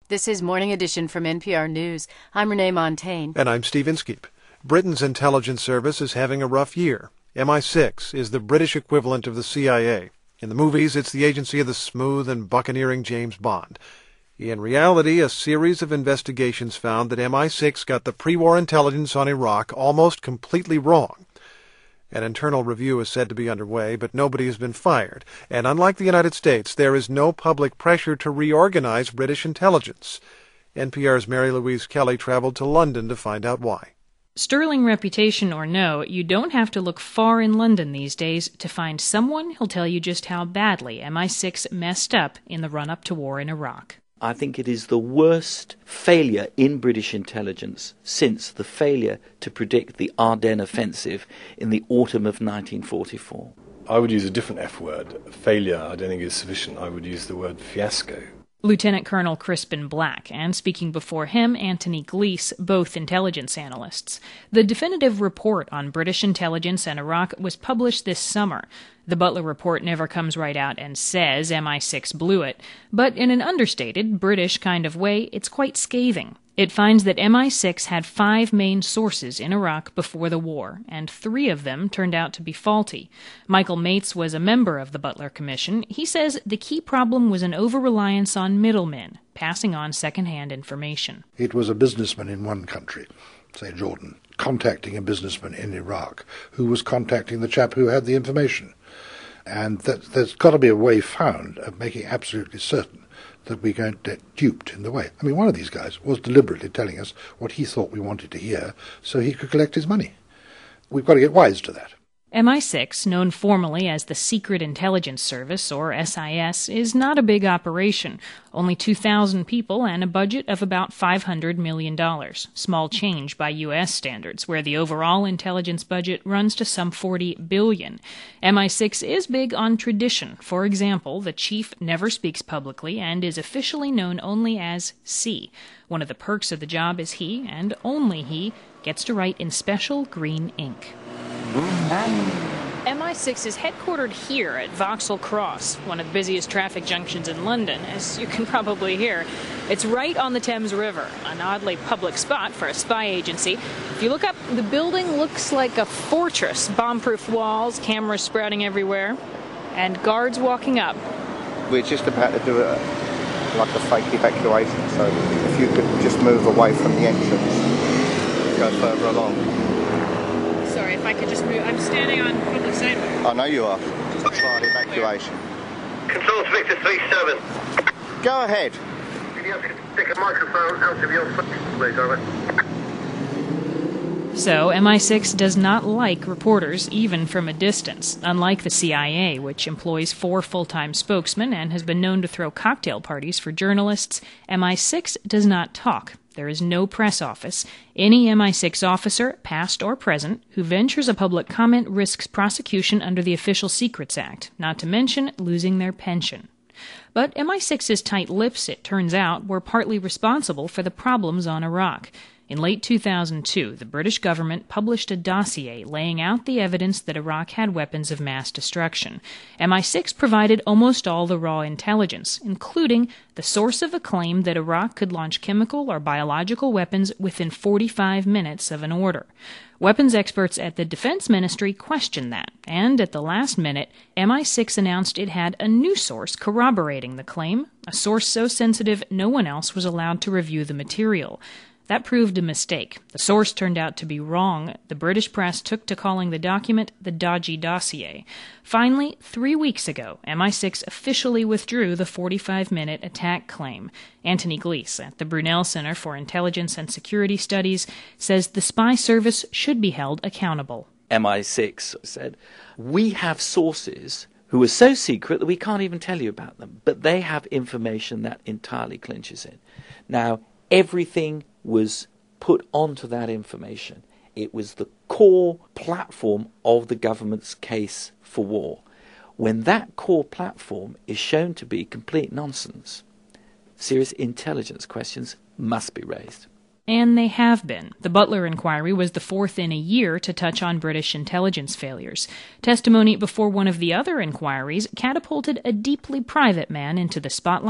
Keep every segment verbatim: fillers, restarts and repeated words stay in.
This is Morning Edition from N P R News. I'm Renee Montaigne. And I'm Steve Inskeep. Britain's intelligence service is having a rough year. M I six is the British equivalent of the C I A. In the movies, it's the agency of the smooth and buccaneering James Bond. In reality, a series of investigations found that M I six got the pre-war intelligence on Iraq almost completely wrong. An internal review is said to be underway, but nobody has been fired. And unlike the United States, there is no public pressure to reorganize British intelligence. N P R's Mary Louise Kelly traveled to London to find out why. Sterling reputation or no, you don't have to look far in London these days to find someone who'll tell you just how badly M I six messed up in the run-up to war in Iraq. I think it is the worst failure in British intelligence since the failure to predict the Ardennes offensive in the autumn of nineteen forty-four. I would use a different F word. Failure, I don't think is sufficient. I would use the word fiasco. Lieutenant Colonel Crispin Black, and speaking before him, Anthony Gleeson, both intelligence analysts. The definitive report on British intelligence and Iraq was published this summer. The Butler report never comes right out and says M I six blew it, but in an understated, British kind of way, it's quite scathing. It finds that M I six had five main sources in Iraq before the war, and three of them turned out to be faulty. Michael Mates was a member of the Butler Commission. He says the key problem was an over-reliance on middlemen, passing on second-hand information. It was a businessman in one country, say Jordan, contacting a businessman in Iraq, who was contacting the chap who had the information. And that, there's got to be a way found of making absolutely certain that we don't get duped in the way. I mean, one of these guys was deliberately telling us what he thought we wanted to hear so he could collect his money. We've got to get wise to that. M I six, known formally as the Secret Intelligence Service, or S I S, is not a big operation. Only two thousand people and a budget of about five hundred million dollars. Small change by U S standards, where the overall intelligence budget runs to some forty billion dollars. M I six is big on tradition. For example, the chief never speaks publicly and is officially known only as C. One of the perks of the job is he, and only he, gets to write in special green ink. M I six is headquartered here at Vauxhall Cross, one of the busiest traffic junctions in London, as you can probably hear. It's right on the Thames River, an oddly public spot for a spy agency. If you look up, the building looks like a fortress. Bomb-proof walls, cameras sprouting everywhere, and guards walking up. We're just about to do a, like a fake evacuation, so if you could just move away from the entrance, go further along. Sorry, if I could just move. I'm standing on public sidewalk. I know you are. Just try an evacuation. Control to Victor three seven. Go ahead. Can you take a microphone out of your foot, please, over? So, M I six does not like reporters, even from a distance. Unlike the C I A, which employs four full-time spokesmen and has been known to throw cocktail parties for journalists, M I six does not talk. There is no press office. Any M I six officer, past or present, who ventures a public comment risks prosecution under the Official Secrets Act, not to mention losing their pension. But M I six's tight lips, it turns out, were partly responsible for the problems on Iraq. In late two thousand two, the British government published a dossier laying out the evidence that Iraq had weapons of mass destruction. M I six provided almost all the raw intelligence, including the source of a claim that Iraq could launch chemical or biological weapons within forty-five minutes of an order. Weapons experts at the Defense Ministry questioned that, and at the last minute, M I six announced it had a new source corroborating the claim, a source so sensitive no one else was allowed to review the material. That proved a mistake. The source turned out to be wrong. The British press took to calling the document the dodgy dossier. Finally, three weeks ago, M I six officially withdrew the forty-five minute attack claim. Anthony Gleeson at the Brunel Center for Intelligence and Security Studies says the spy service should be held accountable. M I six said, we have sources who are so secret that we can't even tell you about them, but they have information that entirely clinches it. Now, everything was put onto that information. It was the core platform of the government's case for war. When that core platform is shown to be complete nonsense, serious intelligence questions must be raised. And they have been. The Butler inquiry was the fourth in a year to touch on British intelligence failures. Testimony before one of the other inquiries catapulted a deeply private man into the spotlight,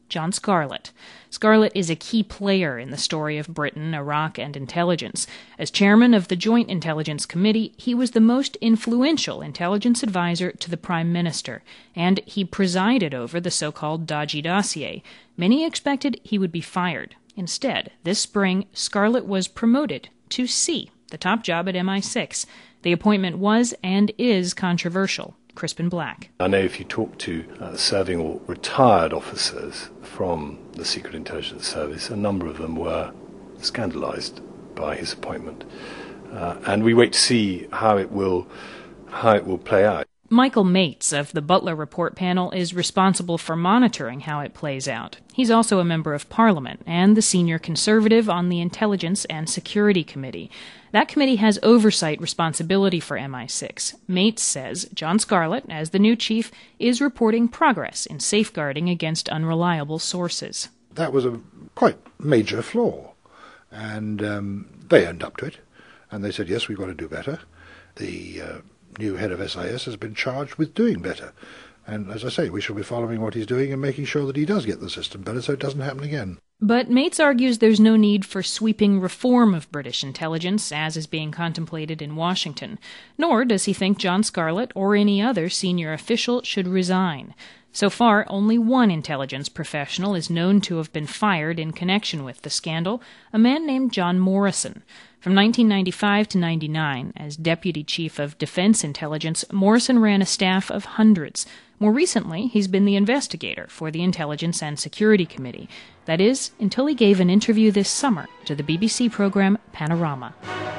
John Scarlett. Scarlett is a key player in the story of Britain, Iraq, and intelligence. As chairman of the Joint Intelligence Committee, he was the most influential intelligence advisor to the Prime Minister, and he presided over the so-called dodgy dossier. Many expected he would be fired. Instead, this spring, Scarlett was promoted to C, the top job at M I six. The appointment was and is controversial. Crispin Black. I know if you talk to uh, serving or retired officers from the Secret Intelligence Service, a number of them were scandalised by his appointment. Uh, and we wait to see how it will how it will play out. Michael Mates of the Butler Report panel is responsible for monitoring how it plays out. He's also a member of Parliament and the senior conservative on the Intelligence and Security Committee. That committee has oversight responsibility for M I six. Mates says John Scarlett, as the new chief, is reporting progress in safeguarding against unreliable sources. That was a quite major flaw, and um, they owned up to it, and they said, yes, we've got to do better. The uh, new head of S I S has been charged with doing better. And as I say, we shall be following what he's doing and making sure that he does get the system better so it doesn't happen again. But Mates argues there's no need for sweeping reform of British intelligence, as is being contemplated in Washington. Nor does he think John Scarlett or any other senior official should resign. So far, only one intelligence professional is known to have been fired in connection with the scandal, a man named John Morrison. From nineteen ninety-five to ninety-nine, as Deputy Chief of Defense Intelligence, Morrison ran a staff of hundreds. More recently, he's been the investigator for the Intelligence and Security Committee. That is, until he gave an interview this summer to the B B C program Panorama.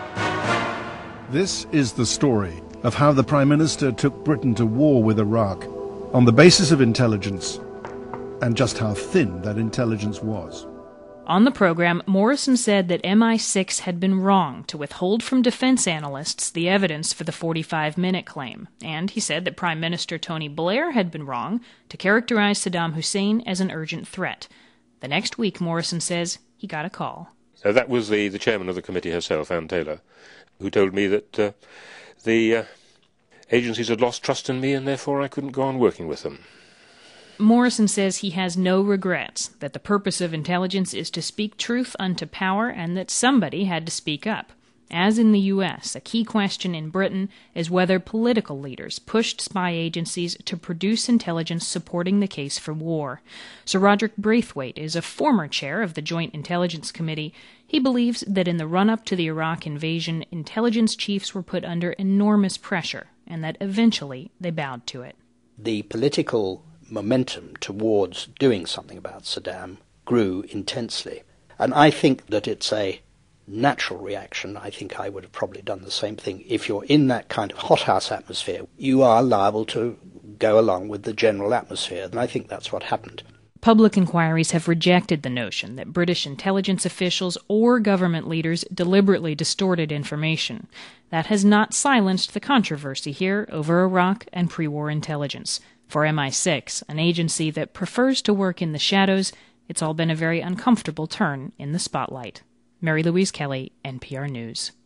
This is the story of how the Prime Minister took Britain to war with Iraq on the basis of intelligence, and just how thin that intelligence was. On the program, Morrison said that M I six had been wrong to withhold from defense analysts the evidence for the forty-five minute claim, and he said that Prime Minister Tony Blair had been wrong to characterize Saddam Hussein as an urgent threat. The next week, Morrison says, he got a call. So that was the, the chairman of the committee herself, Anne Taylor, who told me that uh, the uh, agencies had lost trust in me and therefore I couldn't go on working with them. Morrison says he has no regrets, that the purpose of intelligence is to speak truth unto power, and that somebody had to speak up. As in the U S, a key question in Britain is whether political leaders pushed spy agencies to produce intelligence supporting the case for war. Sir Roderick Braithwaite is a former chair of the Joint Intelligence Committee. He believes that in the run-up to the Iraq invasion, intelligence chiefs were put under enormous pressure, and that eventually they bowed to it. The political momentum towards doing something about Saddam grew intensely. And I think that it's a natural reaction. I think I would have probably done the same thing. If you're in that kind of hothouse atmosphere, you are liable to go along with the general atmosphere. And I think that's what happened. Public inquiries have rejected the notion that British intelligence officials or government leaders deliberately distorted information. That has not silenced the controversy here over Iraq and pre-war intelligence. For M I six, an agency that prefers to work in the shadows, it's all been a very uncomfortable turn in the spotlight. Mary Louise Kelly, N P R News.